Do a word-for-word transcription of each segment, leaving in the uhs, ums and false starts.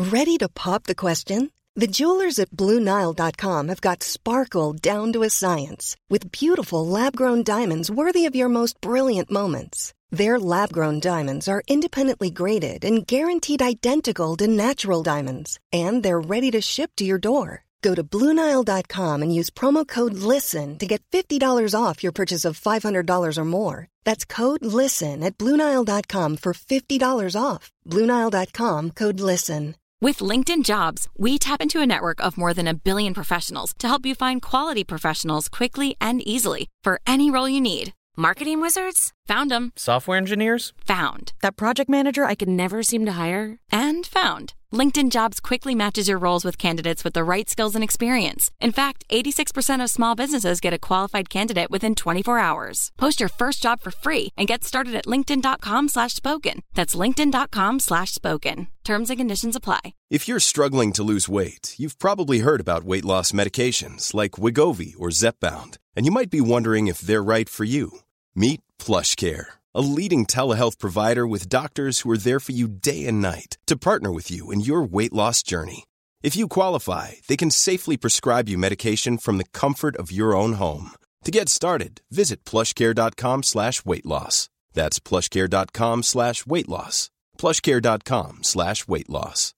Ready to pop the question? The jewelers at Blue Nile dot com have got sparkle down to a science with beautiful lab-grown diamonds worthy of your most brilliant moments. Their lab-grown diamonds are independently graded and guaranteed identical to natural diamonds, and they're ready to ship to your door. Go to Blue Nile dot com and use promo code LISTEN to get fifty dollars off your purchase of five hundred dollars or more. That's code LISTEN at Blue Nile dot com for fifty dollars off. Blue Nile dot com, code LISTEN. With LinkedIn Jobs, we tap into a network of more than a billion professionals to help you find quality professionals quickly and easily for any role you need. Marketing wizards? Found them. Software engineers? Found. That project manager I could never seem to hire? And found. LinkedIn Jobs quickly matches your roles with candidates with the right skills and experience. In fact, eighty-six percent of small businesses get a qualified candidate within twenty-four hours. Post your first job for free and get started at linkedin dot com slash spoken. That's linkedin dot com slash spoken. Terms and conditions apply. If you're struggling to lose weight, you've probably heard about weight loss medications like Wegovy or Zepbound, and you might be wondering if they're right for you. Meet PlushCare, a leading telehealth provider with doctors who are there for you day and night to partner with you in your weight loss journey. If you qualify, they can safely prescribe you medication from the comfort of your own home. To get started, visit plushcare.com slash weight loss. That's plushcare.com slash weight loss. plushcare.com slash weight loss.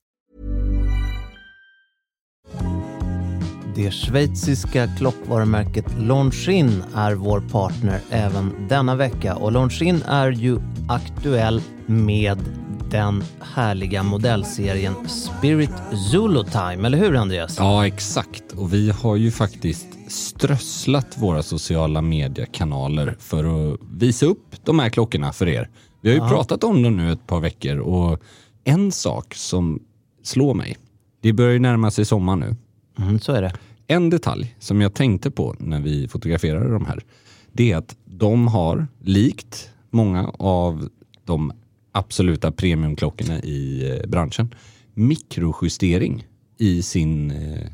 Det schweiziska klockvarumärket Longines är vår partner även denna vecka. Och Longines är ju aktuell med den härliga modellserien Spirit Zulu Time. Eller hur, Andreas? Ja, exakt. Och vi har ju faktiskt strösslat våra sociala mediekanaler för att visa upp de här klockorna för er. Vi har ju Aha. pratat om dem nu ett par veckor, och en sak som slår mig, det börjar ju närma sig sommar nu. Mm, så är det. En detalj som jag tänkte på när vi fotograferade de här, det är att de har, likt många av de absoluta premiumklockorna i branschen, mikrojustering i sin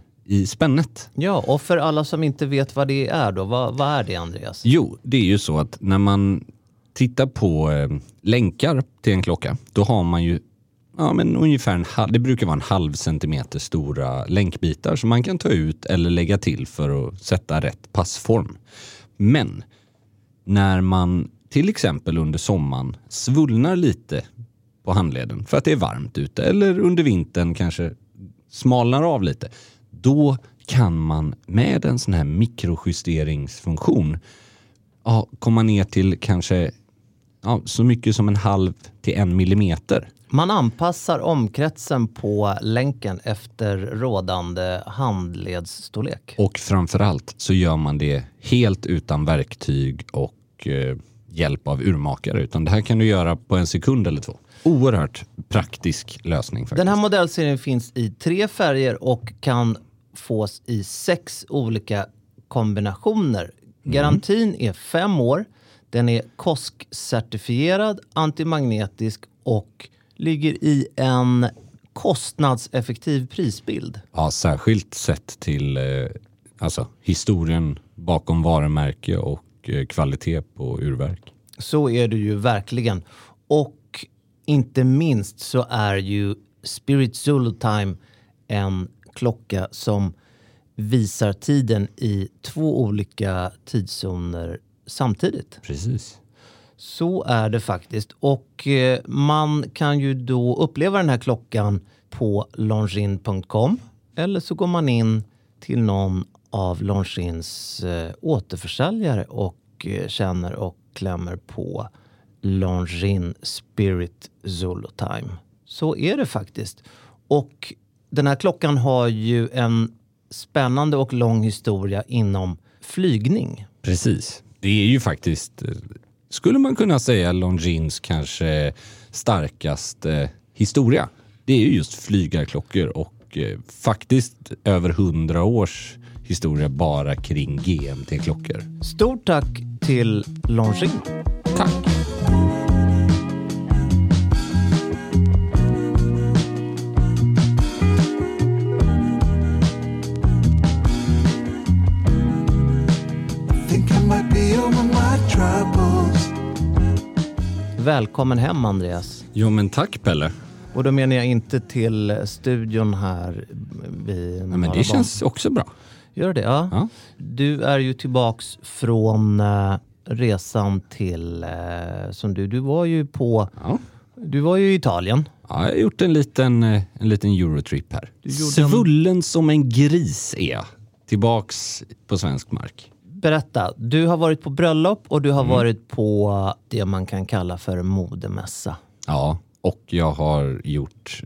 i spännet. Ja, och för alla som inte vet vad det är då, vad, vad är det, Andreas? Jo, det är ju så att när man tittar på eh, länkar till en klocka, då har man ju ja, men ungefär en halv, det brukar vara en halv centimeter stora länkbitar som man kan ta ut eller lägga till för att sätta rätt passform. Men när man till exempel under sommaren svullnar lite på handleden för att det är varmt ute, eller under vintern kanske smalnar av lite, då kan man med en sån här mikrojusteringsfunktion ja, komma ner till kanske ja, så mycket som en halv till en millimeter. Man anpassar omkretsen på länken efter rådande handledsstorlek. Och framförallt så gör man det helt utan verktyg och eh, hjälp av urmakare. Utan det här kan du göra på en sekund eller två. Oerhört praktisk lösning faktiskt. Den här modellserien finns i tre färger och kan fås i sex olika kombinationer. Garantin mm. är fem år. Den är K O S K-certifierad, antimagnetisk och ligger i en kostnadseffektiv prisbild. Ja, särskilt sett till eh, alltså, historien bakom varumärke och eh, kvalitet på urverk. Så är det ju verkligen. Och inte minst så är ju Spirit Zulu Time en klocka som visar tiden i två olika tidszoner samtidigt. Precis. Så är det faktiskt. Och eh, man kan ju då uppleva den här klockan på longines punkt com. Eller så går man in till någon av Longines eh, återförsäljare och eh, känner och klämmer på Longines Spirit Zulu Time. Så är det faktiskt. Och den här klockan har ju en spännande och lång historia inom flygning. Precis. Det är ju faktiskt, skulle man kunna säga, Longines kanske starkaste historia. Det är ju just flygarklockor och eh, faktiskt över hundra års historia bara kring G M T-klockor. Stort tack till Longines. Tack. Välkommen hem, Andreas. Jo, men tack, Pelle. Och då menar jag inte till studion här vid Ja, men det känns också bra. Gör det, ja. ja. Du är ju tillbaks från uh, resan till, uh, som du, du var ju på, ja. du var ju i Italien. Ja, jag har gjort en liten, en liten Eurotrip här. Svullen en... som en gris är jag. Tillbaks på svensk mark. Berätta, du har varit på bröllop och du har mm. varit på det man kan kalla för modemässa. Ja, och jag har gjort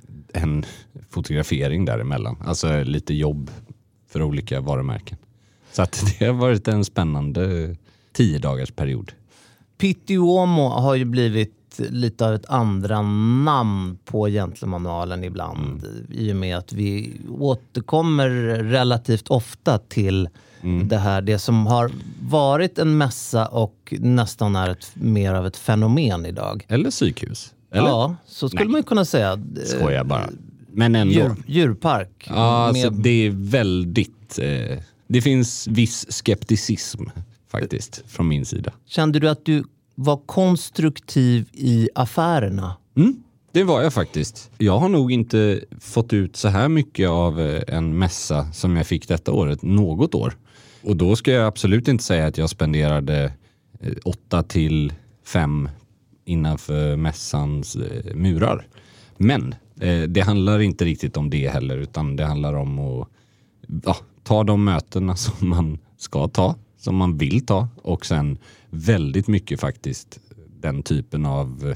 en fotografering däremellan. Alltså lite jobb för olika varumärken. Så att det har varit en spännande tio dagars period. Pitti Uomo har ju blivit lite av ett andra namn på Gentlemanualen ibland. Mm. I och med att vi återkommer relativt ofta till mm. det här. Det som har varit en mässa och nästan är ett, mer av ett fenomen idag. Eller psykhus. Eller? Ja, så skulle Nej. man kunna säga. Skojar bara. Men ändå. Djur, djurpark. Ja, alltså det är väldigt... Eh, det finns viss skepticism faktiskt från min sida. Kände du att du var konstruktiv i affärerna? Mm, det var jag faktiskt. Jag har nog inte fått ut så här mycket av en mässa som jag fick detta året, något år. Och då ska jag absolut inte säga att jag spenderade åtta till fem innanför mässans murar. Men eh, det handlar inte riktigt om det heller, utan det handlar om att ja, ta de mötena som man ska ta, som man vill ta, och sen väldigt mycket faktiskt den typen av,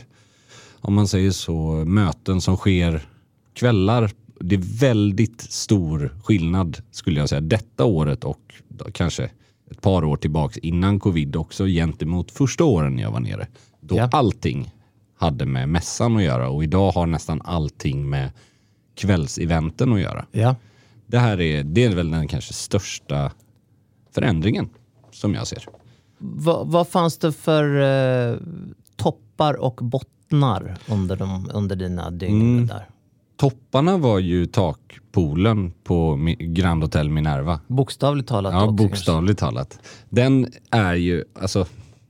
om man säger så, möten som sker kvällar. Det är väldigt stor skillnad skulle jag säga detta året och kanske ett par år tillbaka innan covid också gentemot första åren jag var nere. Då ja. allting hade med mässan att göra och idag har nästan allting med kvällseventen att göra. Ja. Det här är, det är väl den kanske största förändringen som jag ser. Va, vad fanns det för eh, toppar och bottnar under, de, under dina dygn mm. där? Topparna var ju takpoolen på Grand Hotel Minerva. Bokstavligt talat. Ja, också, bokstavligt kanske. talat. Den är ju, alltså,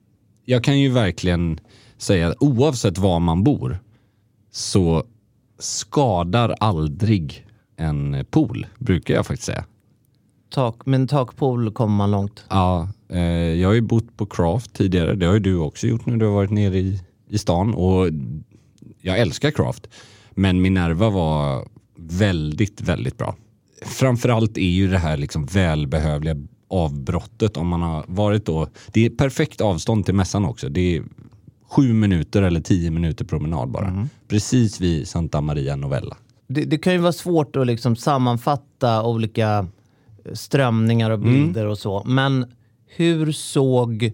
jag kan ju verkligen säga att oavsett var man bor så skadar aldrig en pool, brukar jag faktiskt säga. Tak, men takpool kommer man långt. Ja, eh, jag har ju bott på Craft tidigare. Det har ju du också gjort när du har varit nere i, i stan. Och jag älskar Craft. Men Minerva var väldigt, väldigt bra. Framförallt är ju det här liksom välbehövliga avbrottet om man har varit då. Det är perfekt avstånd till mässan också. Det är sju minuter eller tio minuter promenad bara. Mm. Precis vid Santa Maria Novella. Det, det kan ju vara svårt att liksom sammanfatta olika strömningar och bilder mm. och så. Men hur såg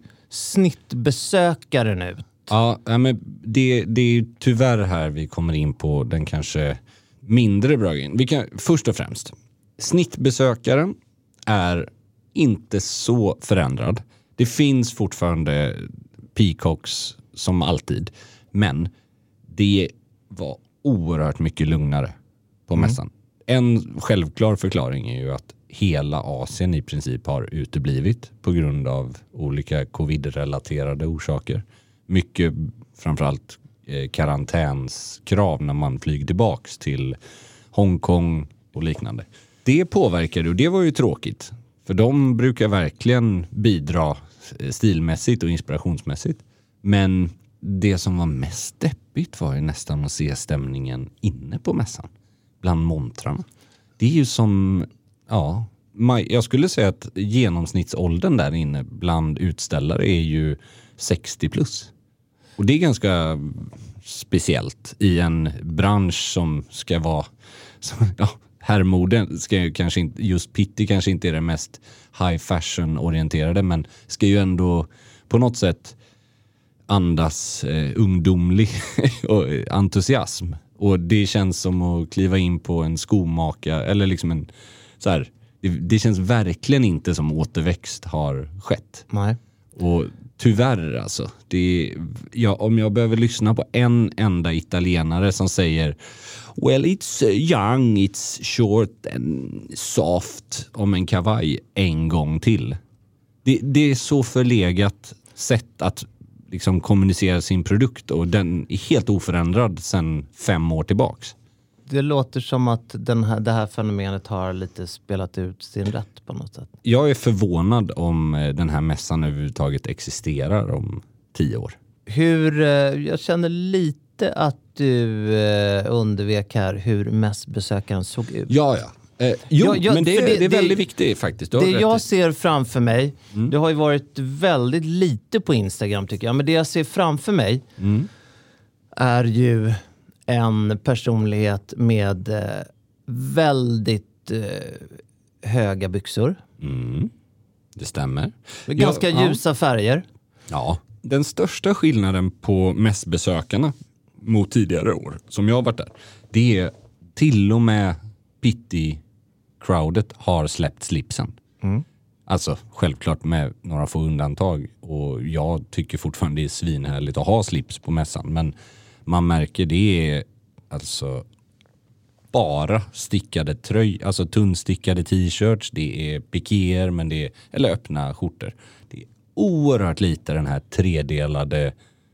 snittbesökaren ut? Ja, men det, det är tyvärr här vi kommer in på den kanske mindre bra grejen. Vi kan, först och främst, snittbesökaren är inte så förändrad. Det finns fortfarande peacocks som alltid. Men det var oerhört mycket lugnare på mm. mässan. En självklar förklaring är ju att hela Asien i princip har uteblivit på grund av olika covid-relaterade orsaker. Mycket framförallt eh, karantänskrav när man flyger tillbaks till Hongkong och liknande. Det påverkade och det var ju tråkigt. För de brukar verkligen bidra stilmässigt och inspirationsmässigt. Men det som var mest deppigt var ju nästan att se stämningen inne på mässan. Bland montrarna. Det är ju som, ja, jag skulle säga att genomsnittsåldern där inne bland utställare är ju sextio plus. Och det är ganska speciellt i en bransch som ska vara, som, ja, herrmoden ska ju kanske inte, just Pitti kanske inte är det mest high fashion orienterade, men ska ju ändå på något sätt andas eh, ungdomlig och entusiasm. Och det känns som att kliva in på en skomaka eller liksom en så här, det, det känns verkligen inte som återväxt har skett. Nej. Och tyvärr alltså, det, ja, om jag behöver lyssna på en enda italienare som säger well it's young, it's short and soft om en kavaj en gång till. Det, det är så förlegat sätt att liksom kommunicerar sin produkt och den är helt oförändrad sedan fem år tillbaks. Det låter som att den här, det här fenomenet har lite spelat ut sin rätt på något sätt. Jag är förvånad om den här mässan överhuvudtaget existerar om tio år. Hur, jag känner lite att du eh, undvek här hur mässbesökaren såg ut. Ja, ja. Eh, jo, ja, ja, men det, det, det är väldigt det, viktigt faktiskt. Det jag ser framför mig, mm. det har ju varit väldigt lite på Instagram tycker jag, men det jag ser framför mig mm. är ju en personlighet med eh, väldigt eh, höga byxor. Mm. Det stämmer. Ganska ja, ljusa färger. Ja, den största skillnaden på mässbesökarna mot tidigare år som jag har varit där, det är till och med Pitti-crowdet har släppt slipsen. Mm. Alltså självklart med några få undantag och jag tycker fortfarande det är svinhärligt att ha slips på mässan, men man märker det är alltså bara stickade tröj, alltså tunnstickade t-shirts, det är pikéer men det är, eller öppna skjortor. Det är oerhört lite den här tredelade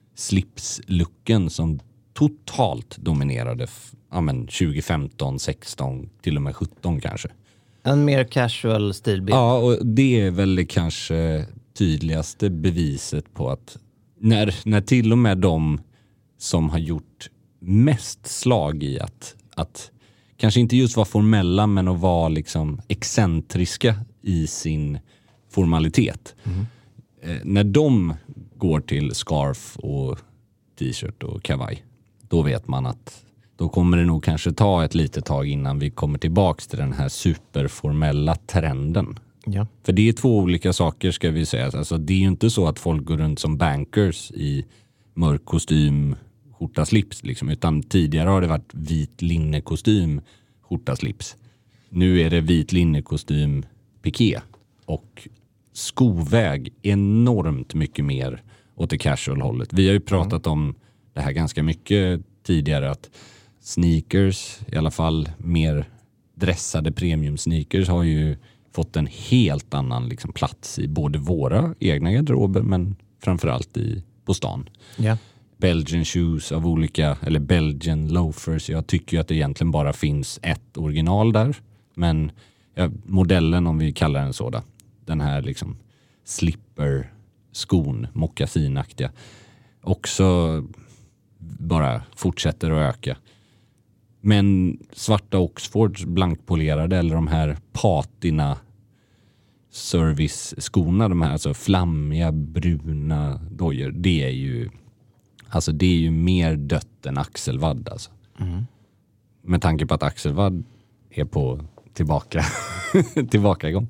slipslucken som totalt dominerade ja, men tjugo femton, sexton, till och med sjutton kanske. En mer casual stilbild. Ja, och det är väl det kanske tydligaste beviset på att när, när till och med de som har gjort mest slag i att, att kanske inte just vara formella men att vara liksom excentriska i sin formalitet. Mm. Eh, när de går till scarf och t-shirt och kavaj, då vet man att då kommer det nog kanske ta ett litet tag innan vi kommer tillbaks till den här superformella trenden. Ja. För det är två olika saker ska vi säga. Alltså, det är ju inte så att folk går runt som bankers i mörk kostym, skjorta, slips liksom, utan tidigare har det varit vit linnekostym, skjorta, slips. Nu är det vit linnekostym, piké och skoväg enormt mycket mer åt det casual-hållet. Vi har ju pratat mm. om det här ganska mycket tidigare, att sneakers, i alla fall mer dressade premium sneakers, har ju fått en helt annan liksom plats i både våra egna garderober men framförallt i, på stan. Yeah. Belgian shoes av olika, eller Belgian loafers. Jag tycker ju att det egentligen bara finns ett original där. Men ja, modellen, om vi kallar den så då, den här liksom slipper skon, moccasinaktiga, också bara fortsätter att öka. Men svarta Oxfords blankpolerade eller de här patina service-skorna, de här alltså flammiga bruna dojor, det är ju alltså det är ju mer dött än axelvadd alltså. Mm. Med tanke på att axelvadd är på tillbaka tillbakagång.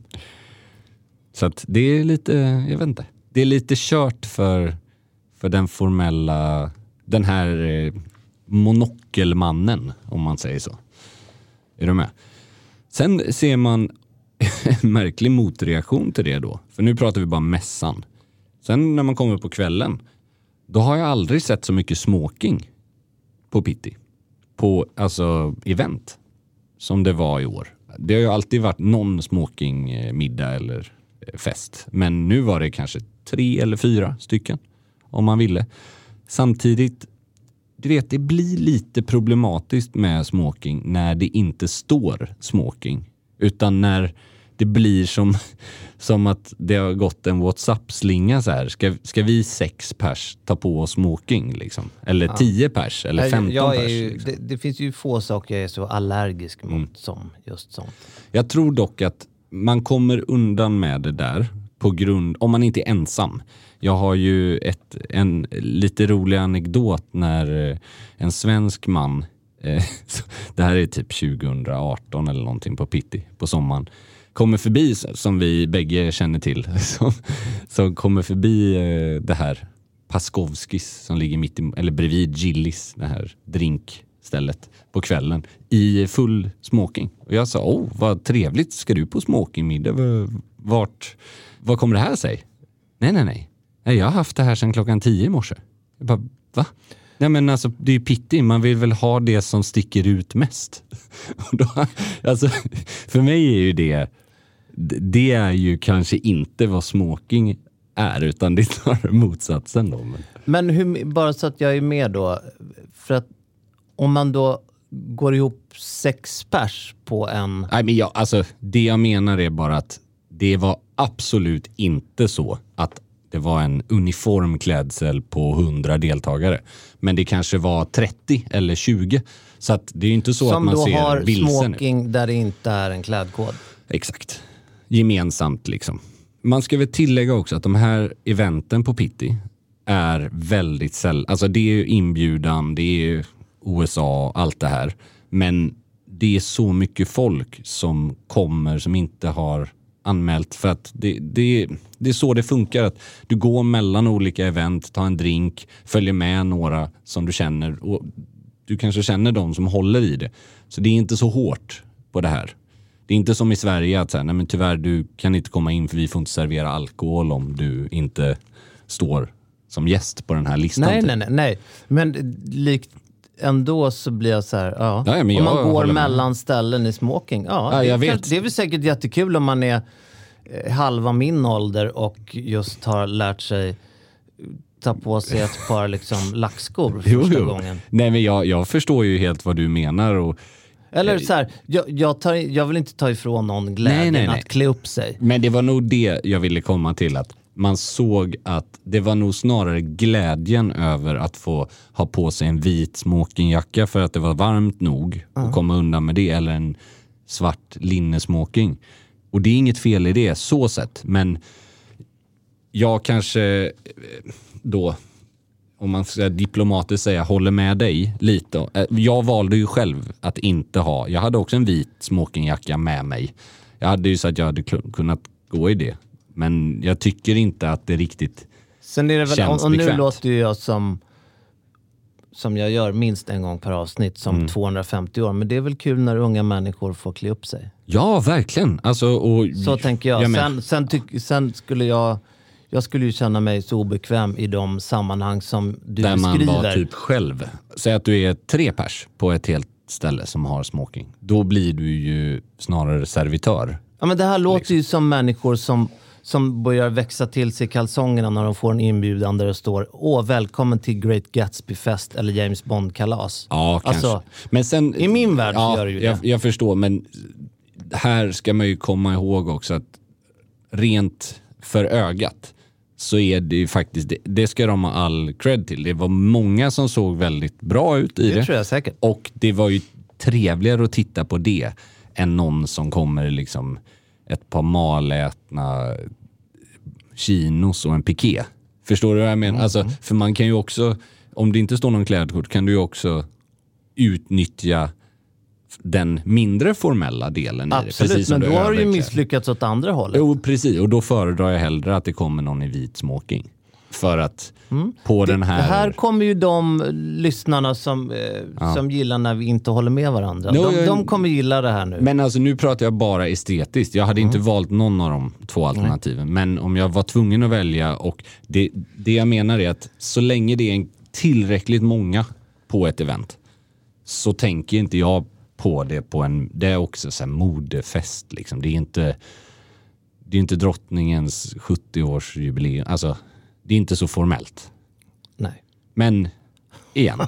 Så att det är lite, jag vet inte. Det är lite kört för för den formella, den här eh, monokelmannen, om man säger så. Är du med? Sen ser man en märklig motreaktion till det då. För nu pratar vi bara mässan. Sen när man kommer på kvällen, då har jag aldrig sett så mycket smoking på Pitti. På alltså event som det var i år. Det har ju alltid varit någon smokingmiddag eller fest. Men nu var det kanske tre eller fyra stycken om man ville. Samtidigt, du vet, det blir lite problematiskt med smoking när det inte står smoking. Utan när det blir som, som att det har gått en WhatsApp-slinga så här. Ska, ska vi sex pers ta på oss smoking liksom? Eller ja. tio pers? Eller femton jag är ju, pers? Liksom. Det, det finns ju få saker jag är så allergisk mot mm. som just sånt. Jag tror dock att man kommer undan med det där på grund, om man inte är ensam. Jag har ju ett, en lite rolig anekdot när en svensk man, eh, det här är typ tjugo arton eller någonting på Pitti på sommaren, kommer förbi, som vi bägge känner till, som, som kommer förbi eh, det här Paskovskis som ligger mitt i, eller bredvid Gillis, det här drinkstället på kvällen, i full smoking. Och jag sa, åh vad trevligt, ska du på smokingmiddag? Vart, vad kommer det här sig? Nej, nej, nej. Jag har haft det här sedan klockan tio i morse. Jag bara, va? Nej men alltså, det är ju Pitti. Man vill väl ha det som sticker ut mest. Och då, alltså, för mig är ju det, det är ju kanske inte vad smoking är, utan det är snarare motsatsen då. Men. Men hur, bara så att jag är med då. För att om man då går ihop sex pers på en... Nej, men jag, alltså, det jag menar är bara att det var absolut inte så att det var en uniformklädsel på hundra deltagare. Men det kanske var trettio eller tjugo. Så att det är ju inte så som att man ser vilsen. Som då har smoking där det inte är en klädkod. Exakt. Gemensamt liksom. Man ska väl tillägga också att de här eventen på Pitti är väldigt sällan. Alltså det är ju inbjudan, det är ju U S A, allt det här. Men det är så mycket folk som kommer som inte har anmält. För att det, det, det är så det funkar. Att du går mellan olika event, tar en drink, följer med några som du känner. Och du kanske känner de som håller i det. Så det är inte så hårt på det här. Det är inte som i Sverige att säga, nej men tyvärr du kan inte komma in för vi får inte servera alkohol om du inte står som gäst på den här listan. Nej, nej, nej, nej. Men likt ändå så blir jag så här, ja. Ja, men om man jag går mellan med. ställen i smoking, ja. Ja, jag det, vet. det är väl säkert jättekul om man är eh, halva min ålder och just har lärt sig ta på sig ett par liksom lackskor första jo, jo. gången. Nej, men jag, jag förstår ju helt vad du menar och eller så här, jag, jag, tar, jag vill inte ta ifrån någon glädjen nej, nej, nej. att klä upp sig. Men det var nog det jag ville komma till, att man såg att det var nog snarare glädjen över att få ha på sig en vit smokingjacka för att det var varmt nog uh-huh. att komma undan med det, eller en svart linnesmoking. Och det är inget fel i det så sett, men jag kanske då, om man ska diplomatiskt säga, håller med dig lite. Jag valde ju själv att inte ha. Jag hade också en vit smokingjacka med mig. Jag hade ju så att jag hade kunnat gå i det. Men jag tycker inte att det riktigt sen är det väl, känns och nu bekvämt. låter ju jag som som jag gör minst en gång per avsnitt som mm. tvåhundrafemtio år. Men det är väl kul när unga människor får klä upp sig. Ja, verkligen. Alltså, och, så tänker jag. jag sen, sen, tyck, sen skulle jag jag skulle ju känna mig så obekväm i de sammanhang som du där man beskriver. var typ själv. Säg att du är tre pers på ett helt ställe som har smoking. Då blir du ju snarare servitör. Ja, men det här låter liksom. ju som människor som som börjar växa till sig kalsongerna när de får en inbjudan där det står åh, välkommen till Great Gatsby-fest eller James Bond-kalas. Ja, kanske. Alltså, men sen, i min värld ja, så gör det ju jag, det. Jag förstår, men här ska man ju komma ihåg också att rent för ögat så är det ju faktiskt, det, det ska de ha all cred till. Det var många som såg väldigt bra ut i det. Det tror jag säkert. Och det var ju trevligare att titta på det än någon som kommer liksom ett par malätna chinos och en piké. Förstår du vad jag menar? Mm. Alltså, för man kan ju också, om det inte står någon klädkort, kan du ju också utnyttja den mindre formella delen. Absolut, i det. Precis, men då har du ju överkläder. misslyckats åt andra hållet. Jo, precis. Och då föredrar jag hellre att det kommer någon i vit smoking. För att mm. på det, den här... Det här kommer ju de lyssnarna som, eh, ja. som gillar när vi inte håller med varandra. No, de, de kommer gilla det här nu. Men alltså nu pratar jag bara estetiskt. Jag hade mm. inte valt någon av de två alternativen. Mm. Men om jag var tvungen att välja, och det, det jag menar är att så länge det är en tillräckligt många på ett event så tänker inte jag på det på en... Det är också så här modefest liksom. Det är inte, det är inte drottningens sjuttio-årsjubileum. Alltså... Det är inte så formellt. Nej. Men igen,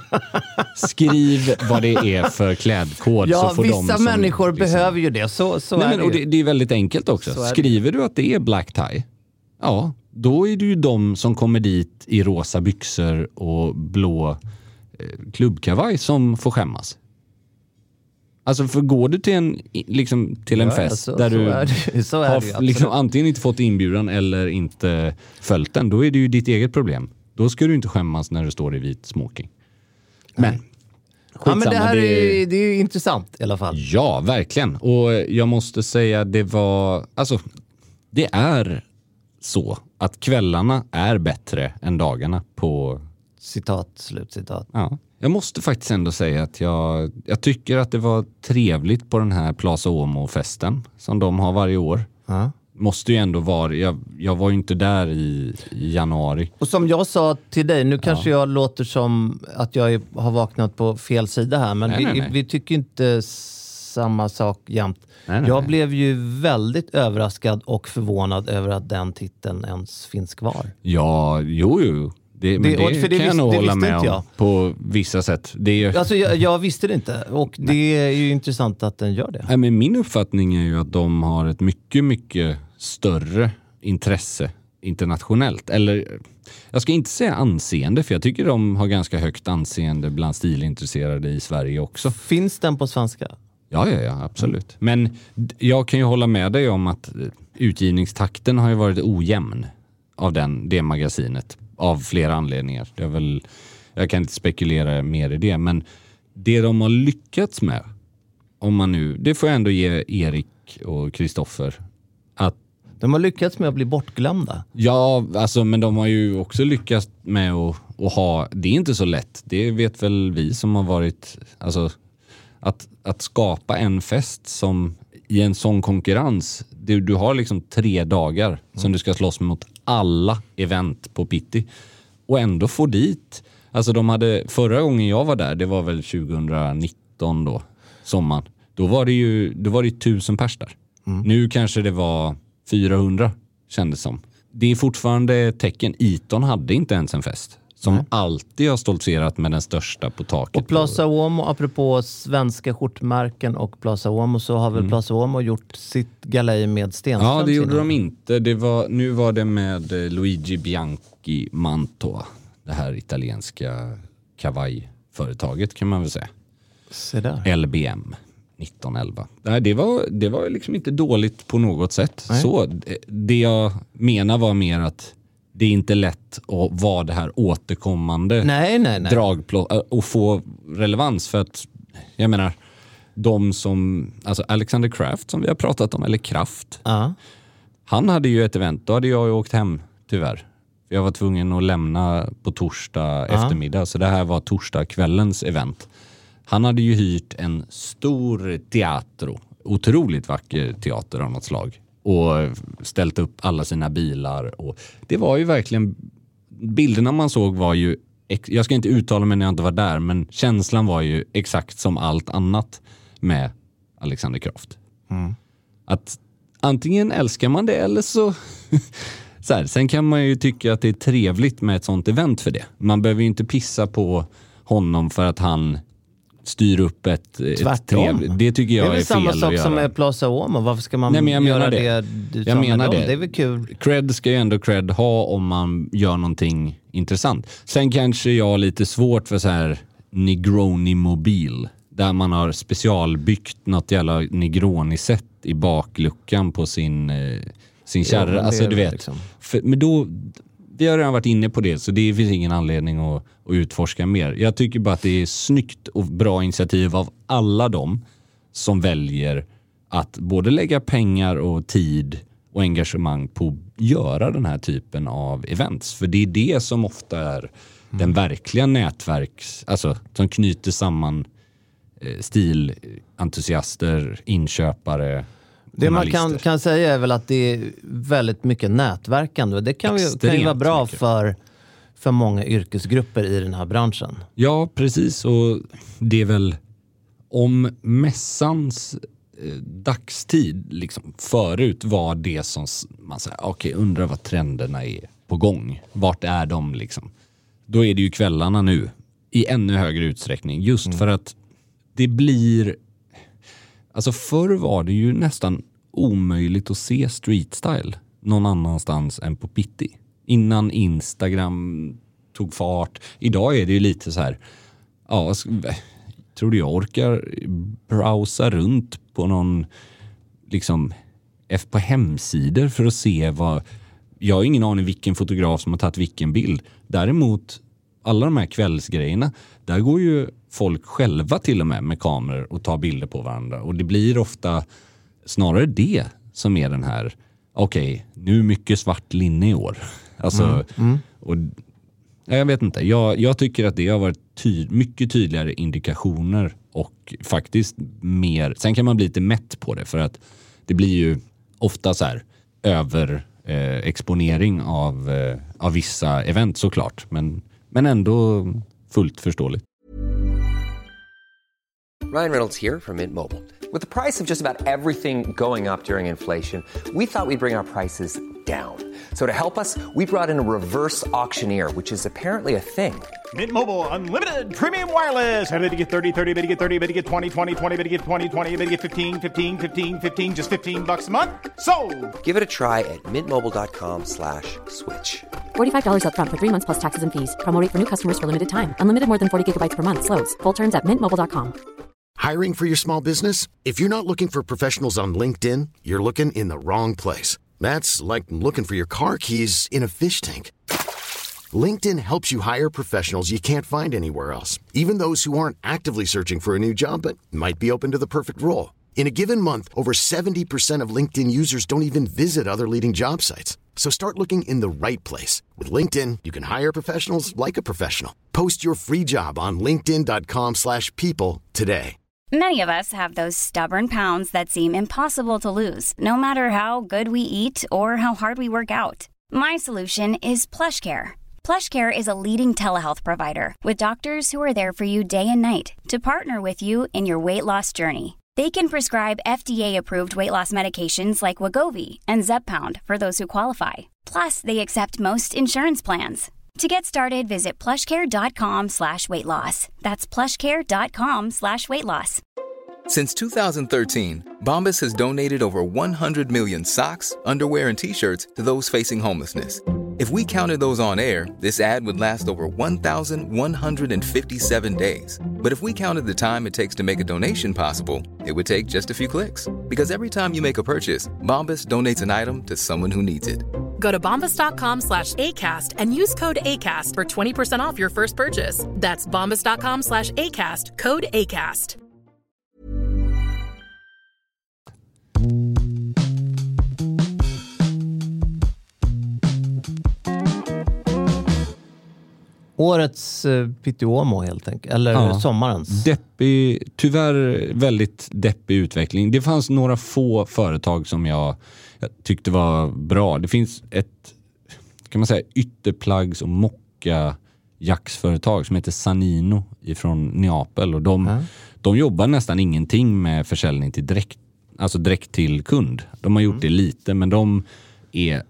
skriv vad det är för klädkod. Ja, så får vissa de som, människor liksom, behöver ju det. Så, så nej, är men, det, och det, det är väldigt enkelt också. Skriver du att det är black tie, ja, då är det ju de som kommer dit i rosa byxor och blå eh, klubbkavaj som får skämmas. Alltså, för går du till en, liksom, till en ja, fest så, där så du det, så är har det, liksom, antingen inte fått inbjudan eller inte följt den, då är det ju ditt eget problem. Då ska du inte skämmas när du står i vit smoking. Men, skitsamma, ja, men det här det... Är, det är intressant i alla fall. Ja, verkligen. Och jag måste säga, det var... Alltså, det är så att kvällarna är bättre än dagarna på... Citat, slutcitat. Ja. Jag måste faktiskt ändå säga att jag, jag tycker att det var trevligt på den här Plaza Omo-festen som de har varje år. Ja. Måste ju ändå vara, jag, jag var ju inte där i, i januari. Och som jag sa till dig, nu kanske ja. jag låter som att jag är, har vaknat på fel sida här, men nej, vi, nej, nej. vi tycker inte samma sak jämt. Nej, nej, jag nej. blev ju väldigt överraskad och förvånad över att den titeln ens finns kvar. Ja, jo, jo. Det, men det, det, det kan jag nog hålla med om jag. på vissa sätt. Det är ju... alltså, jag, jag visste det inte och det Nej. är ju intressant att den gör det. Nej, men min uppfattning är ju att de har ett mycket, mycket större intresse internationellt. Eller jag ska inte säga anseende, för jag tycker de har ganska högt anseende bland stilintresserade i Sverige också. Finns den på svenska? Ja, ja, ja, absolut. Men jag kan ju hålla med dig om att utgivningstakten har ju varit ojämn av den, det magasinet. Av flera anledningar. Det är väl, jag kan inte spekulera mer i det. Men det de har lyckats med, om man nu, det får jag ändå ge Erik och Kristoffer. Att de har lyckats med att bli bortglömda. Ja, alltså, men de har ju också lyckats med att, att ha, det är inte så lätt. Det vet väl vi som har varit, alltså att, att skapa en fest som i en sån konkurrens, du, du har liksom tre dagar mm. som du ska slåss mot alla event på Pitti. Och ändå få dit, alltså de hade, förra gången jag var där, det var väl tjugonitton då, sommaren. Då var det ju, då var det tusen pers där. Mm. Nu kanske det var fyrahundra, kändes som. Det är fortfarande tecken. Eton hade inte ens en fest. Som Nej. alltid har stoltserat med den största på taket. Och Plaza Uomo, apropå svenska skjortmärken och Plaza Uomo, så har väl mm. Plaza Uomo gjort sitt galej med Stenström? Ja, det gjorde de inte. Det var, nu var det med Luigi Bianchi Mantoa. Det här italienska kavajföretaget kan man väl säga. Se där. L B M nitton elva. Nej, det var, det var liksom inte dåligt på något sätt. Nej. Så det jag menar var mer att det är inte lätt att vara det här återkommande nej, nej, nej. dragplåt och få relevans, för att jag menar de som, alltså Alexander Kraft som vi har pratat om, eller Kraft. Uh. Han hade ju ett event, då hade jag ju åkt hem tyvärr. Jag var tvungen att lämna på torsdag uh. eftermiddag, så det här var torsdag kvällens event. Han hade ju hyrt en stor teatro, otroligt vacker teater av något slag. Och ställt upp alla sina bilar. Och det var ju verkligen, bilderna man såg var ju, jag ska inte uttala mig när jag inte var där, men känslan var ju exakt som allt annat med Alexander Kraft. Mm. Att antingen älskar man det eller så, så här, sen kan man ju tycka att det är trevligt med ett sånt event för det. Man behöver ju inte pissa på honom för att han styr upp ett, ett trevligt. Det tycker jag är, är fel att göra. Det är väl samma sak som med Plaza Uomo. Varför ska man Nej, göra det? det jag menar det. Det är väl kul. Cred ska ju ändå cred ha om man gör någonting intressant. Sen kanske jag har lite svårt för så här Negroni-mobil. Där man har specialbyggt något jävla Negroni-sätt i bakluckan på sin, eh, sin kärra. Ja, alltså du vet. Liksom. För, men då, vi har redan varit inne på det, så det finns ingen anledning att, att utforska mer. Jag tycker bara att det är snyggt och bra initiativ av alla dem som väljer att både lägga pengar och tid och engagemang på att göra den här typen av events. För det är det som ofta är mm. den verkliga nätverks, alltså som knyter samman eh, stilentusiaster, inköpare. Det man kan, kan säga är väl att det är väldigt mycket nätverkande. Det kan, vi, kan ju vara bra för, för många yrkesgrupper i den här branschen. Ja, precis. Och det är väl om mässans eh, dagstid liksom, förut var det som man säger, okej, okay, undrar vad trenderna är på gång. Vart är de liksom? Då är det ju kvällarna nu i ännu högre utsträckning. Just mm. för att det blir... Alltså förr var det ju nästan omöjligt att se street style någon annanstans än på Pitti. Innan Instagram tog fart. Idag är det ju lite så här, ja, tror du jag orkar browsa runt på någon liksom på hemsidor för att se vad, jag har ingen aning vilken fotograf som har tagit vilken bild. Däremot alla de här kvällsgrejerna, där går ju folk själva till och med med kameror och tar bilder på varandra. Och det blir ofta snarare det som är den här, okej, okay, nu mycket svart linne i år. Alltså, mm. Mm. Och, jag vet inte, jag, jag tycker att det har varit ty- mycket tydligare indikationer och faktiskt mer, sen kan man bli lite mätt på det för att det blir ju ofta så här över eh, exponering av, eh, av vissa event såklart, men, men ändå fullt förståeligt. Ryan Reynolds here from Mint Mobile. With the price of just about everything going up during inflation, we thought we'd bring our prices down. So to help us, we brought in a reverse auctioneer, which is apparently a thing. Mint Mobile Unlimited Premium Wireless. How to get thirty, thirty, how to get thirty, how to get twenty, twenty, twenty, how to get twenty, twenty, how to get fifteen, fifteen, fifteen, fifteen, just fifteen bucks a month? Sold! Give it a try at mintmobile.com slash switch. forty-five dollars up front for three months plus taxes and fees. Promo rate for new customers for limited time. Unlimited more than forty gigabytes per month. Slows full terms at mint mobile dot com. Hiring for your small business? If you're not looking for professionals on LinkedIn, you're looking in the wrong place. That's like looking for your car keys in a fish tank. LinkedIn helps you hire professionals you can't find anywhere else, even those who aren't actively searching for a new job but might be open to the perfect role. In a given month, over seventy percent of LinkedIn users don't even visit other leading job sites. So start looking in the right place. With LinkedIn, you can hire professionals like a professional. Post your free job on linkedin dot com slash people today. Many of us have those stubborn pounds that seem impossible to lose, no matter how good we eat or how hard we work out. My solution is PlushCare. PlushCare is a leading telehealth provider with doctors who are there for you day and night to partner with you in your weight loss journey. They can prescribe F D A-approved weight loss medications like Wegovy and Zepbound for those who qualify. Plus, they accept most insurance plans. To get started, visit plushcare.com slash weight loss. That's plushcare.com slash weight loss. Since two thousand thirteen, Bombas has donated over one hundred million socks, underwear, and T-shirts to those facing homelessness. If we counted those on air, this ad would last over one thousand one hundred fifty-seven days. But if we counted the time it takes to make a donation possible, it would take just a few clicks. Because every time you make a purchase, Bombas donates an item to someone who needs it. Go to bombas.com slash ACAST and use code ACAST for twenty percent off your first purchase. That's bombas.com slash ACAST, code ACAST. Årets eh, Pitti Uomo helt enkelt, eller ja, sommarens. Deppig, tyvärr väldigt deppig utveckling. Det fanns några få företag som jag, jag tyckte var bra. Det finns ett, kan man säga, ytterplaggs- och mocka jacksföretag som heter Sanino ifrån Neapel, och de, mm. de jobbar nästan ingenting med försäljning till direkt, alltså direkt till kund. De har gjort mm. det lite, men de är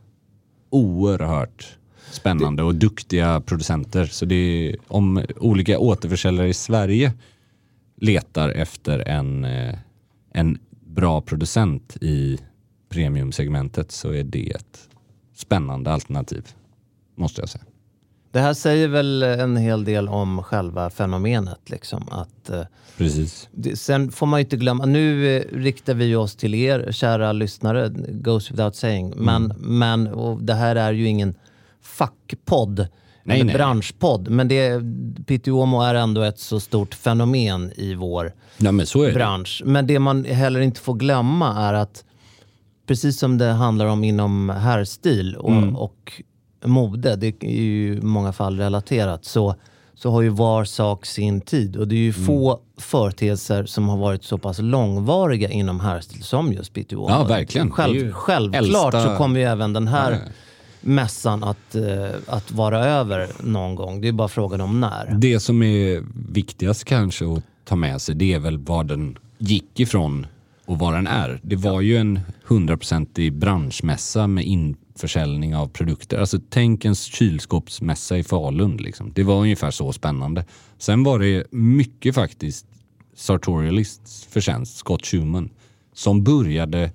oerhört spännande och duktiga producenter. Så det är, om olika återförsäljare i Sverige letar efter en, en bra producent i premiumsegmentet, så är det ett spännande alternativ, måste jag säga. Det här säger väl en hel del om själva fenomenet liksom, att precis. Det, sen får man ju inte glömma, nu eh, riktar vi oss till er kära lyssnare, goes without saying, men, mm. men och det här är ju ingen fackpodd, nej, nej. branschpodd, men det, Pitti Uomo är ändå ett så stort fenomen i vår ja, men så är bransch. Det. Men det man heller inte får glömma är att precis som det handlar om inom herrstil och, mm. och mode, det är ju i många fall relaterat, så, så har ju var sak sin tid, och det är ju mm. få företeelser som har varit så pass långvariga inom herrstil som just Pitti Uomo. Ja, verkligen. Själv, självklart äldsta... så kommer ju även den här ja. mässan att, uh, att vara över någon gång. Det är bara frågan om när. Det som är viktigast kanske att ta med sig, det är väl vad den gick ifrån och vad den är. Det var ju en hundraprocentig branschmässa med införsäljning av produkter. Alltså tänk en kylskåpsmässa i Falun liksom. Det var ungefär så spännande. Sen var det mycket faktiskt Sartorialists förtjänst, Scott Schumann, som började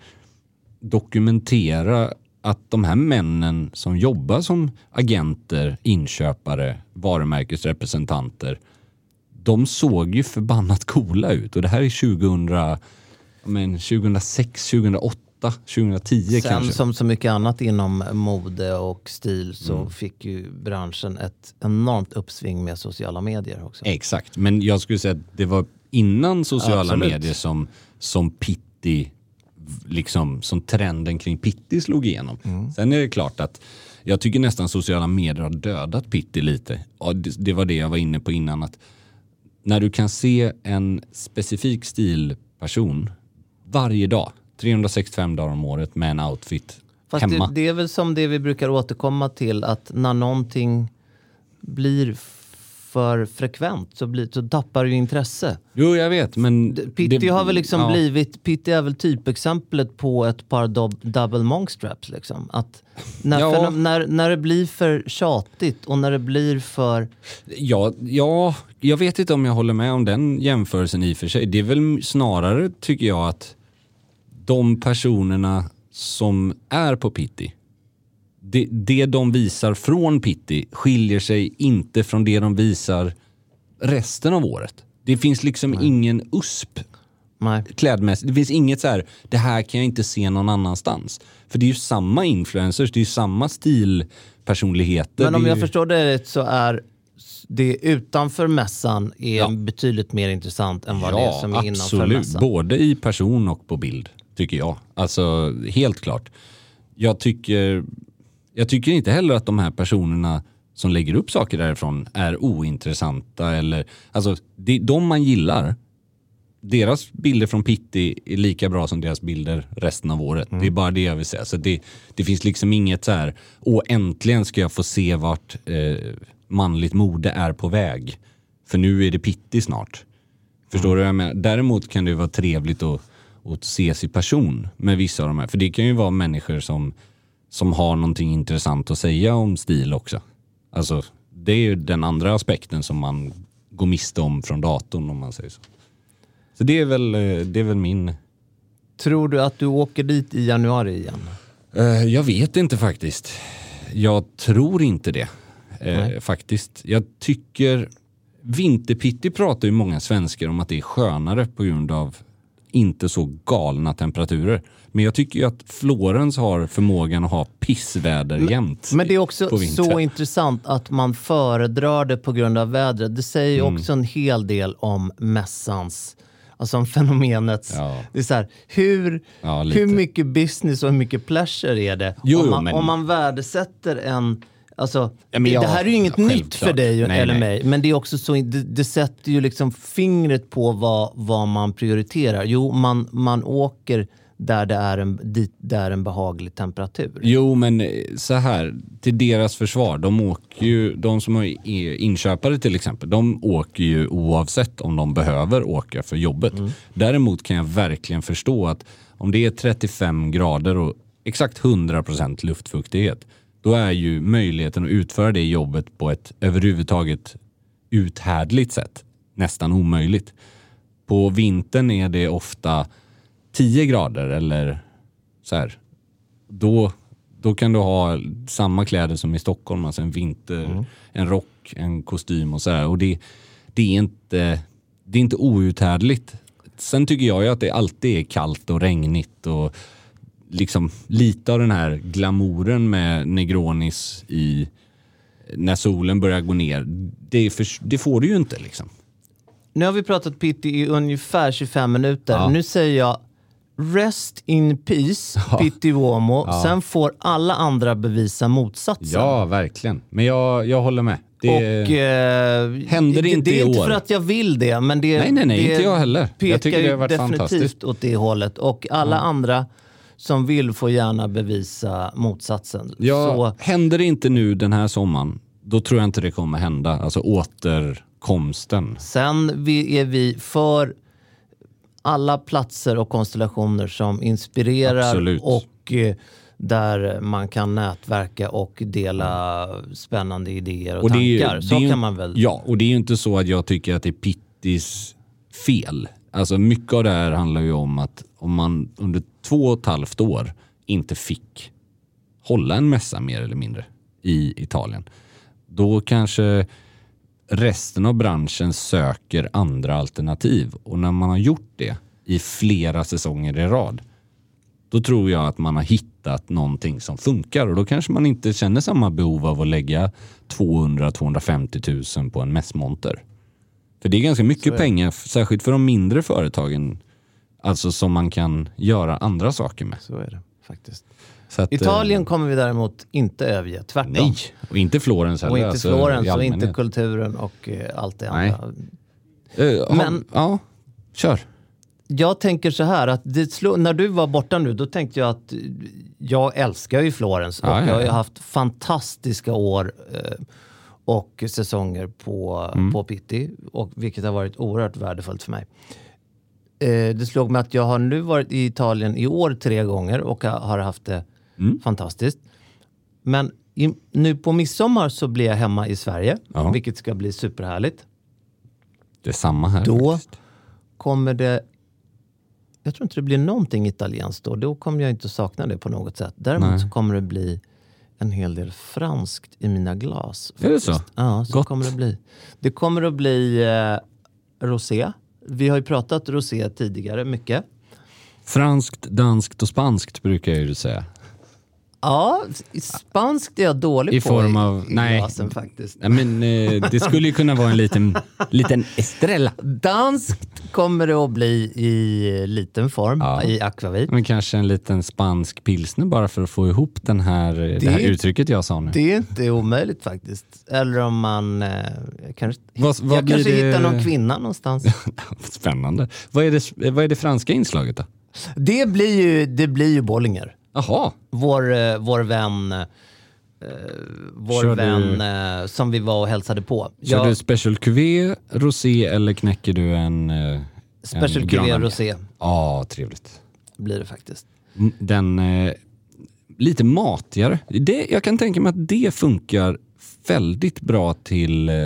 dokumentera att de här männen som jobbar som agenter, inköpare, varumärkesrepresentanter, de såg ju förbannat coola ut. Och det här är tjugohundra, men tjugohundrasex, tjugohundraåtta, tjugohundratio sen, kanske. Som så mycket annat inom mode och stil så mm. fick ju branschen ett enormt uppsving med sociala medier också. Exakt, men jag skulle säga att det var innan sociala Absolut. medier som, som Pitti, liksom som trenden kring Pitti slog igenom. Mm. Sen är det klart att jag tycker nästan sociala medier har dödat Pitti lite. Ja, det, det var det jag var inne på innan, att när du kan se en specifik stilperson varje dag, trehundrasextiofem dagar om året med en outfit Fast hemma. Det, det är väl som det vi brukar återkomma till, att när någonting blir för frekvent så, blir, så tappar du intresse. Jo, jag vet, men... Pitti det, har väl liksom ja. blivit... Pitti är väl typexemplet på ett par dob, double monk straps liksom. Att när, ja. för, när, när det blir för tjatigt och när det blir för... Ja, ja, jag vet inte om jag håller med om den jämförelsen i och för sig. Det är väl snarare, tycker jag, att de personerna som är på Pitti, det, det de visar från Pitti skiljer sig inte från det de visar resten av året. Det finns liksom Nej. ingen U S P Nej. klädmässigt. Det finns inget så här, det här kan jag inte se någon annanstans. För det är ju samma influencers, det är ju samma stilpersonligheter. Men om ju... jag förstår det rätt så är det utanför mässan är ja. betydligt mer intressant än vad ja, det är som är absolut. innanför mässan. Både i person och på bild, tycker jag. Alltså, helt klart. Jag tycker, jag tycker inte heller att de här personerna som lägger upp saker därifrån är ointressanta. Eller, alltså, det, de man gillar, deras bilder från Pitti är lika bra som deras bilder resten av året. Mm. Det är bara det jag vill säga. Så det, det finns liksom inget så här, åh, äntligen ska jag få se vart eh, manligt mode är på väg. För nu är det Pitti snart. Förstår mm. du vad jag menar? Däremot kan det vara trevligt att, att se sig person med vissa av de här. För det kan ju vara människor som, som har någonting intressant att säga om stil också. Alltså, det är ju den andra aspekten som man går miste om från datorn, om man säger så. Så det är väl, det är väl min... Tror du att du åker dit i januari igen? Uh, jag vet inte faktiskt. Jag tror inte det. Uh, faktiskt. Jag tycker... Vinterpitti pratar ju många svenskar om att det är skönare på grund av inte så galna temperaturer. Men jag tycker ju att Florens har förmågan att ha pissväder men, jämt. Men det är också så intressant att man föredrar det på grund av vädret. Det säger ju mm. också en hel del om mässans, alltså om fenomenet. Ja. Det är så här, hur, ja, hur mycket business och hur mycket pleasure är det? Jo, om, man, men... om man värdesätter en... Alltså, ja, det, ja, det här är ju inget ja, nytt för dig nej, eller nej. mig. Men det är också så, det, det sätter ju liksom fingret på vad, vad man prioriterar. Jo, man, man åker där det är en, dit, där en behaglig temperatur. Jo, men så här, till deras försvar, de åker ju, de som är inköpare till exempel, de åker ju oavsett om de behöver åka för jobbet. Mm. Däremot kan jag verkligen förstå att om det är trettiofem grader och exakt hundra procent luftfuktighet, då är ju möjligheten att utföra det jobbet på ett överhuvudtaget uthärdligt sätt nästan omöjligt. På vintern är det ofta tio grader eller så här. Då, då kan du ha samma kläder som i Stockholm, alltså en vinter, mm. en rock, en kostym och så här. Och det, det är inte det är inte outhärdligt. Sen tycker jag ju att det alltid är kallt och regnigt och liksom lite av den här glamouren med Negronis i när solen börjar gå ner. Det, för, det får du ju inte liksom. Nu har vi pratat Pitti i ungefär tjugofem minuter. Ja. Nu säger jag rest in peace, ja. Pitti Uomo. Ja. Sen får alla andra bevisa motsatsen. Ja, verkligen. Men jag, jag håller med. Det och, eh, händer det inte det är i år. inte för att jag vill det, men det, nej, nej, nej, det inte jag heller. Jag tycker det har varit definitivt fantastiskt åt det hållet. Och alla ja. andra som vill får gärna bevisa motsatsen. Ja, så händer det inte nu den här sommaren, då tror jag inte det kommer hända. Alltså återkomsten. Sen vi, är vi för alla platser och konstellationer som inspirerar. Absolut. Och eh, där man kan nätverka och dela spännande idéer och, och tankar. Är, så ju, kan man väl... Ja, och det är ju inte så att jag tycker att det är Pittis fel. Alltså mycket av det här handlar ju om att om man under två och ett halvt år inte fick hålla en mässa mer eller mindre i Italien, då kanske resten av branschen söker andra alternativ. Och när man har gjort det i flera säsonger i rad, då tror jag att man har hittat någonting som funkar. Och då kanske man inte känner samma behov av att lägga tvåhundra till tvåhundrafemtio tusen på en mässmonter. För det är ganska mycket är pengar, särskilt för de mindre företagen, alltså som man kan göra andra saker med. Så är det faktiskt. Så att, Italien eh, kommer vi däremot inte överge, tvärtom. Nej, och inte Florens heller. Och inte alltså, Florens och inte kulturen och eh, allt det nej. andra. Uh, Men ja, kör. Jag tänker så här, att det slå, när du var borta nu, då tänkte jag att jag älskar ju Florens. Och ja, ja, ja. Jag har ju haft fantastiska år. Eh, och säsonger på, Mm. på Pitti, och vilket har varit oerhört värdefullt för mig. Eh, det slog mig att jag har nu varit i Italien i år tre gånger och har haft det Mm. fantastiskt. Men i, nu på midsommar så blir jag hemma i Sverige, Ja. vilket ska bli superhärligt. Det är samma här. Då faktiskt. kommer det... Jag tror inte det blir någonting italienskt då. Då kommer jag inte sakna det på något sätt. Däremot Nej. så kommer det bli en hel del franskt i mina glas. Är det så? faktiskt. Ja, så Gott. kommer det bli. Det kommer att bli eh, rosé. Vi har ju pratat rosé tidigare mycket. Franskt, danskt och spanskt brukar jag ju säga. Ja, spanskt är jag dålig I på form i, av... i nej. glasen faktiskt. Ja, men eh, det skulle ju kunna vara en liten, liten estrella. Danskt kommer det att bli i liten form, Ja. i akvavit. Men kanske en liten spansk pilsner bara för att få ihop den här, det, det här uttrycket jag sa nu. Det är inte omöjligt faktiskt. Eller om man... Eh, kanske, Vad- vad jag blir kanske det- hittar någon kvinna någonstans. Spännande. Vad är, det, vad är det franska inslaget då? Det blir ju, det blir ju Bollinger. Jaha. Vår, eh, vår vän... Eh, vår Kör vän du- eh, som vi var och hälsade på. Kör Jag- du special cuvée, rosé eller knäcker du en eh, Special en Cuvée Grand Marnier? rosé Ja, trevligt. blir det faktiskt. Mm, Den eh, lite matigare. Det, jag kan tänka mig att det funkar väldigt bra till eh,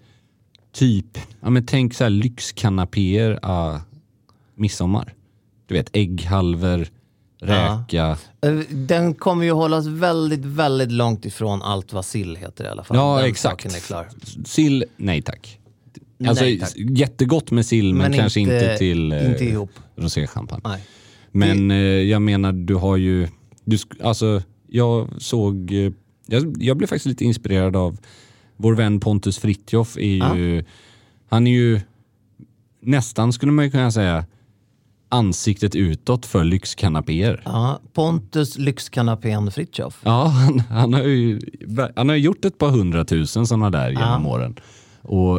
typ, ja men tänk så här lyxkanapéer ah, midsommar. Du vet, ägghalvor, räka. Eh, Den kommer ju hållas väldigt, väldigt långt ifrån allt vad sill heter i alla fall. Ja, Den exakt. saken är klar. Sill, nej tack. Alltså Nej, tack. jättegott med sill men, Men kanske inte- inte, till eh, inte ihop. roséchampagne. Nej. Men eh, jag menar, du har ju... Du, sk- alltså, jag såg... Eh, jag, jag blev faktiskt lite inspirerad av vår vän Pontus Fritjof. Är ju, han är ju nästan, skulle man ju kunna säga, ansiktet utåt för lyxkanapéer. Ja, Pontus lyxkanapén Fritjof. Ja, han, han, har ju, han har ju gjort ett par hundratusen sådana där genom åren. Och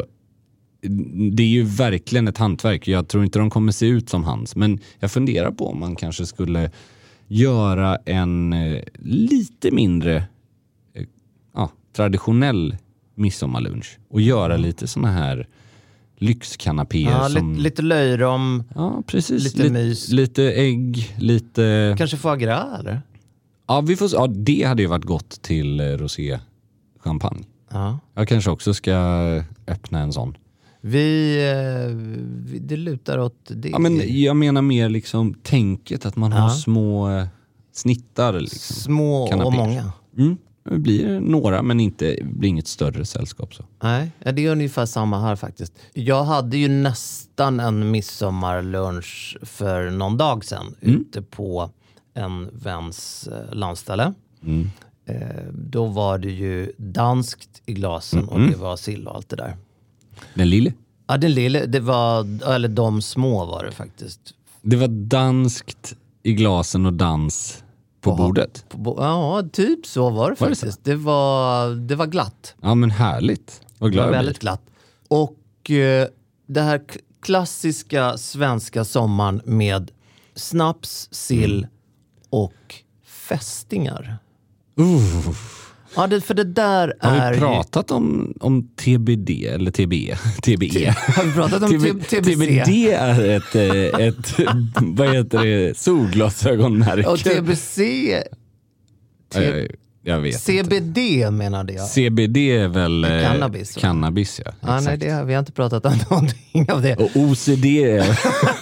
det är ju verkligen ett hantverk. Jag tror inte de kommer se ut som hans. Men jag funderar på om man kanske skulle göra en eh, lite mindre eh, ja, traditionell midsommarlunch. Och göra lite såna här lyxkanapéer. Ja, som, lite, lite löjrom, ja, precis. lite lite mys. Lite ägg, lite... Kanske foie gras eller? Ja, vi får, ja, det hade ju varit gott till eh, rosé-champagne. Ja. Jag kanske också ska öppna en sån. Vi, eh, vi, det lutar åt det. Ja, men jag menar mer liksom tänket att man Ja. har små eh, snittar. Liksom, Små och kanapéer. många. Mm. Det blir några men inte, det blir inget större sällskap. Så. Nej, ja, det är ungefär samma här faktiskt. Jag hade ju nästan en midsommarlunch för någon dag sedan Mm. ute på en väns eh, landställe. Mm. Eh, då var det ju danskt i glasen Mm. och det var sill och allt det där. Den lille? Ja, den lille, det var, eller de små var det faktiskt. Det var danskt i glasen och dans på På- bordet. På, bo- ja, typ så var det Var det faktiskt. Det, var, det var glatt. Ja men härligt. Vad Det glad var jag väldigt blir. glatt. Och eh, det här k- klassiska svenska sommaren med snaps, sill Mm. och fästingar. Uh. Ja, det, för det där Har är... vi pratat om, om T B D eller T B E? T B E. Har vi pratat om T- T TBC? B D är ett, eh, ett vad heter det, solglasögonmärke. Och T B C... Ja, jag, jag vet C B inte. D menade jag. C B D är väl Det är eh, cannabis, va? cannabis ja. Ja, nej, Exakt. det, har- vi har inte pratat om någonting av det. Och O C D är...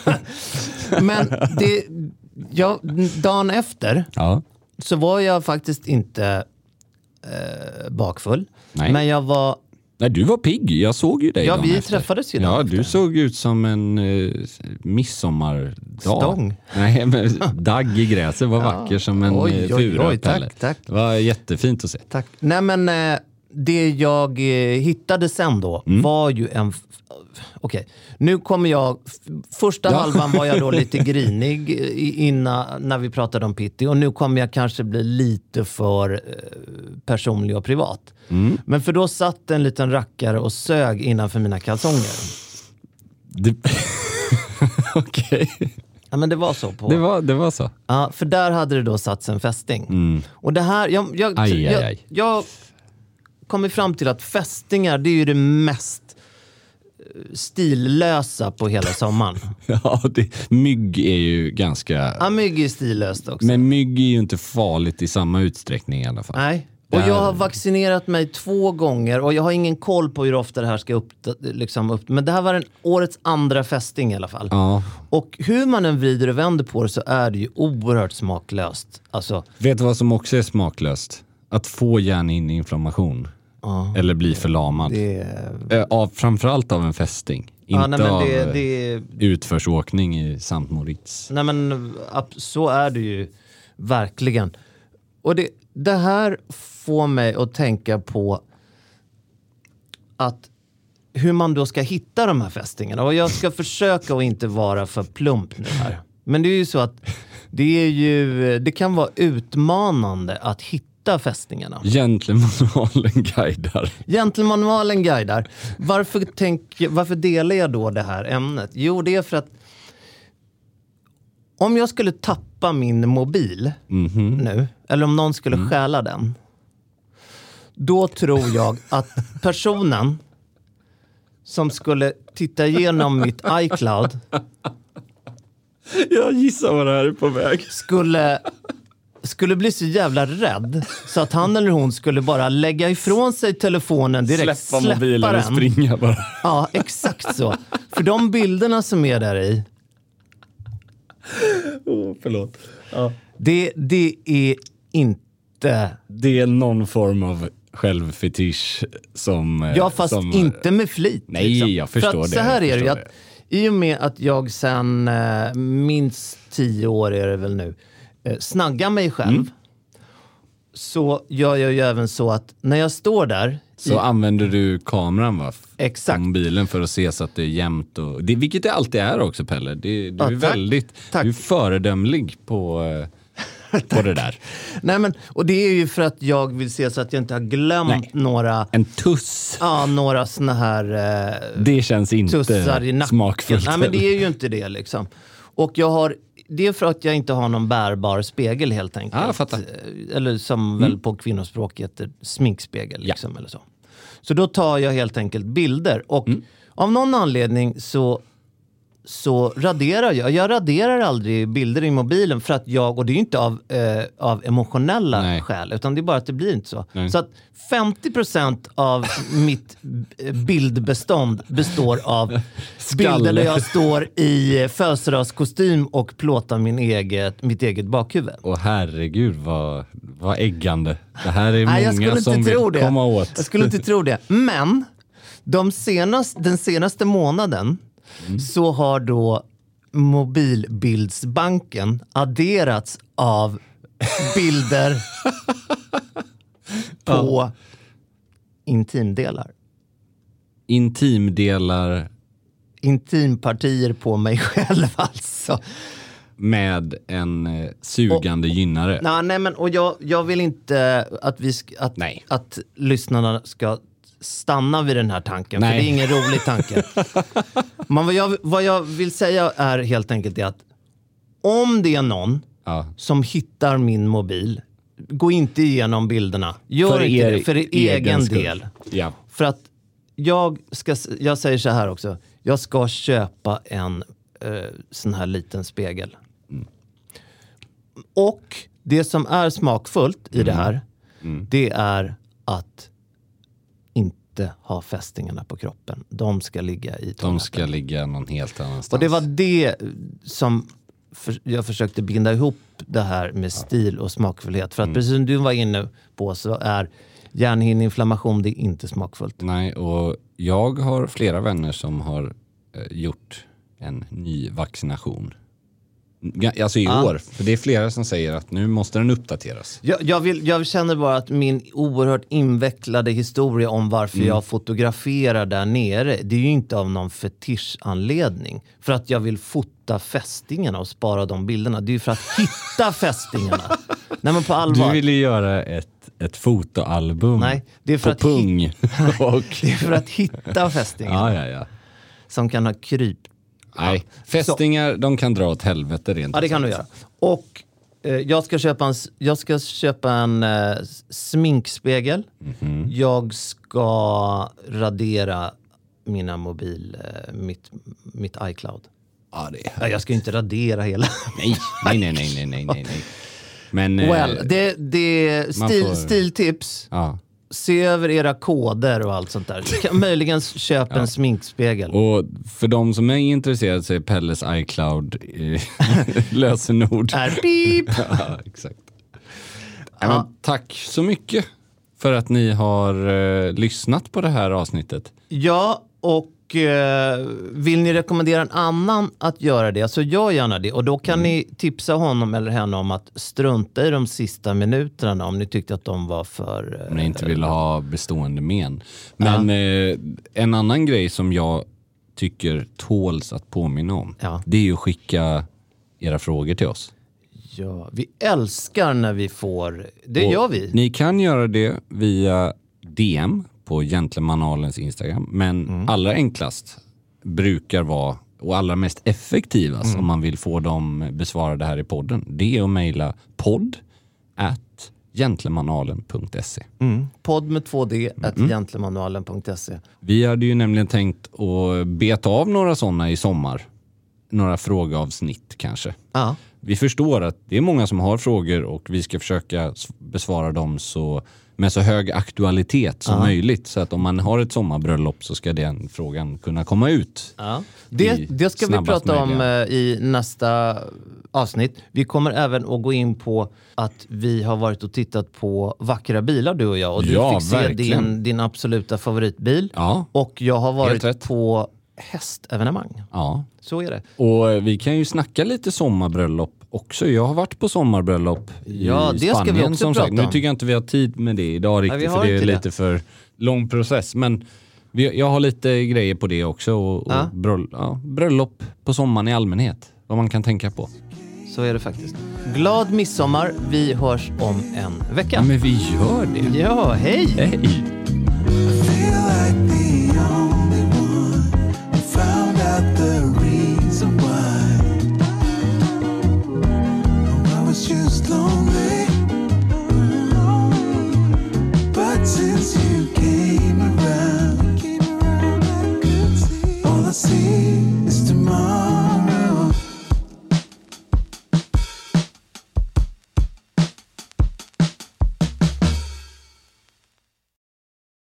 Men det, jag, dagen efter ja. så var jag faktiskt inte eh, bakfull. Nej. Men jag var... Nej, du var pigg. Jag såg ju dig Ja, dagen vi efter. träffades ju Ja, dagen du efter. såg ut som en eh, midsommardag. Stång. Nej, men dagg i gräset var vacker som en Oj, eh, oj, oj, furapelle. tack, tack. Det var jättefint att se. Tack. Nej, men eh, det jag eh, hittade sen då Mm. var ju en... f- Okej, nu kommer jag... f- Första Ja. halvan var jag då lite grinig i- innan, när vi pratade om Pitti. Och nu kommer jag kanske bli lite för eh, personlig och privat. Mm. Men för då satt en liten rackare och sög innanför mina kalsonger. Det... Okej. Ja, men det var så på... Det var, det var så. Ja, för där hade det då satts en fästing. Mm. Och det här... Jag, jag, Aj, aj, jag, aj. jag kommit fram till att fästingar, det är ju det mest stillösa på hela sommaren. Ja, det, mygg är ju ganska... Ja, mygg är stillöst också. Men mygg är ju inte farligt i samma utsträckning i alla fall. Nej, och jag har vaccinerat mig två gånger och jag har ingen koll på hur ofta det här ska upp, liksom upp. Men det här var en årets andra fästing i alla fall. Ja. Och hur man än vrider och vänder på det så är det ju oerhört smaklöst. Alltså... Vet du vad som också är smaklöst? Att få hjärninflammation. Ja. Eller bli förlamad. Det... Av, framförallt av en fästing. Ja, inte nej, av det, det... utförsåkning i Sankt Moritz. Nej, men så är det ju verkligen. Och det, det här får mig att tänka på att hur man då ska hitta de här fästingarna. Och jag ska försöka att inte vara för plump nu här. Men det är ju så att det är ju, det kan vara utmanande att hitta fästingarna. Gentlemanvalen guidar. Gentlemanvalen guidar. Varför, tänk, varför delar jag då det här ämnet? Jo, det är för att om jag skulle tappa min mobil mm-hmm. nu, eller om någon skulle mm. stjäla den, då tror jag att personen som skulle titta igenom mitt iCloud, jag gissar vad det här är på väg, skulle, skulle bli så jävla rädd så att han eller hon skulle bara lägga ifrån sig telefonen direkt, släppa, släppa mobilen den. Och springa bara. Ja, exakt så. För de bilderna som är där i, oh, förlåt. Ja. Det, det är inte... Det är någon form av självfetisch som... Ja, fast som, inte med flit. Nej, liksom. jag förstår För att det. Så här är det ju att det. I och med att jag sen eh, minst tio år är det väl nu eh, snaggar mig själv mm. så gör jag ju även så att när jag står där... Så i, använder du kameran va? Exakt. Om bilen för att se så att det är jämnt. Och, det, vilket det alltid är också, Pelle. Det, du, ja, är tack. väldigt, tack. du är föredömlig på... Eh, på det där. Nej, men, och det är ju för att jag vill se så att jag inte har glömt Nej. några... En tuss. Ja, några såna här... Eh, det känns inte smakfullt. Nej, men det är ju inte det liksom. Och jag har... Det är för att jag inte har någon bärbar spegel helt enkelt. Ja, jag fattar. Eller som mm. väl på kvinnospråk heter sminkspegel liksom, ja. Eller så. Så då tar jag helt enkelt bilder. Och mm. av någon anledning så... så raderar jag. Jag raderar aldrig bilder i mobilen för att jag, och det är ju inte av, eh, av emotionella Nej. skäl, utan det är bara att det blir inte så. Nej. Så att femtio procent av mitt bildbestånd består av bilder där jag står i födelsedagskostym och plåtar min eget, mitt eget bakhuvud. Åh herregud, vad, vad äggande. Det här är Nej, många som vill det. komma åt. Jag skulle inte tro det. Men de senast, den senaste månaden Mm. så har då mobilbildsbanken adderats av bilder på ja. intimdelar. Intimdelar? Intimpartier på mig själv alltså. Med en eh, sugande och, gynnare. Nej, nej, men och jag, jag vill inte att, vi sk- att, nej. att lyssnarna ska stanna vid den här tanken. Nej. För det är ingen rolig tanke. Men vad jag, vad jag vill säga är helt enkelt det att om det är någon ja. som hittar min mobil, gå inte igenom bilderna. Gör för inte er, det för er egen, egen del. Ja. För att jag ska, jag säger så här också. Jag ska köpa en uh, sån här liten spegel. Mm. Och det som är smakfullt i mm. det här, mm. det är att inte ha fästingarna på kroppen. De ska ligga i toaletten. De ska ligga någon helt annanstans. Och det var det som för, jag försökte binda ihop det här med stil och smakfullhet. För att mm. precis som du var inne på så är hjärnhinneinflammation, det är inte smakfullt. Nej, och jag har flera vänner som har eh, gjort en ny vaccination. Alltså i ja. år. För det är flera som säger att nu måste den uppdateras. Jag, jag, vill, jag känner bara att min oerhört invecklade historia om varför mm. jag fotograferar där nere, det är ju inte av någon fetischanledning. För att jag vill fota fästingarna och spara de bilderna. Det är ju för att hitta fästingarna. Nej, men på allvar. Du ville göra ett, ett fotoalbum. Nej, det är för på att pung. Hit- och det är för att hitta fästingarna. Ja, ja, ja. Som kan ha kryp. Nej, fästingar, så. De kan dra åt helvete rent. Ja, det kan du göra. Och Jag ska köpa en, jag ska köpa en uh, sminkspegel. Mm-hmm. Jag ska radera mina mobil, uh, mitt, mitt iCloud. Ja, det är ja, jag ska inte radera hela. Nej, nej, nej, nej, nej, nej, nej. Men, well, uh, det, det stil, får... stiltips. Ja. Se över era koder och allt sånt där. Kan möjligen köpa ja. en sminkspegel. Och för de som är intresserade så är Pelles iCloud lösenord. Är pip! Ja, exakt. Ja. Men, tack så mycket för att ni har uh, lyssnat på det här avsnittet. Ja, och uh, vill ni rekommendera en annan att göra det, så gör gärna det. Och då kan mm. ni tipsa honom eller henne om att strunta i de sista minuterna om ni tyckte att de var för... Uh, om ni inte vill ha bestående men. Men uh. uh, en annan grej som jag tycker tåls att påminna om, ja. det är ju att skicka era frågor till oss. Ja, vi älskar när vi får... Det och gör vi. Ni kan göra det via D M på Gentlemanalens Instagram. Men mm. allra enklast brukar vara, och allra mest effektivast mm. om man vill få dem besvarade här i podden, det är att mejla podd at gentlemanalen punkt se. Mm. Podd med två d at mm. gentlemanalen punkt se. Vi hade ju nämligen tänkt att beta av några sådana i sommar. Några frågeavsnitt kanske. Ja. Vi förstår att det är många som har frågor och vi ska försöka besvara dem så, med så hög aktualitet som ja. möjligt. Så att om man har ett sommarbröllop så ska den frågan kunna komma ut. Ja. Det, det ska vi prata möjliga. om i nästa avsnitt. Vi kommer även att gå in på att vi har varit och tittat på vackra bilar, du och jag. Och du ja, fick se verkligen. din, din absoluta favoritbil. Ja. Och jag har varit på hästevenemang. Ja. Så är det. Och vi kan ju snacka lite sommarbröllop också. Jag har varit på sommarbröllop i ja, det Spanien. Ska vi också som sagt. Nu tycker jag inte vi har tid med det idag riktigt. Nej, för det är lite det. för lång process. Men vi, jag har lite grejer på det också. Och, ja. och bröll, ja, bröllop på sommaren i allmänhet. Vad man kan tänka på. Så är det faktiskt. Glad midsommar. Vi hörs om en vecka. Ja, men vi gör det. Ja, hej! Hej! Just lonely, but since you came around, all I see is tomorrow.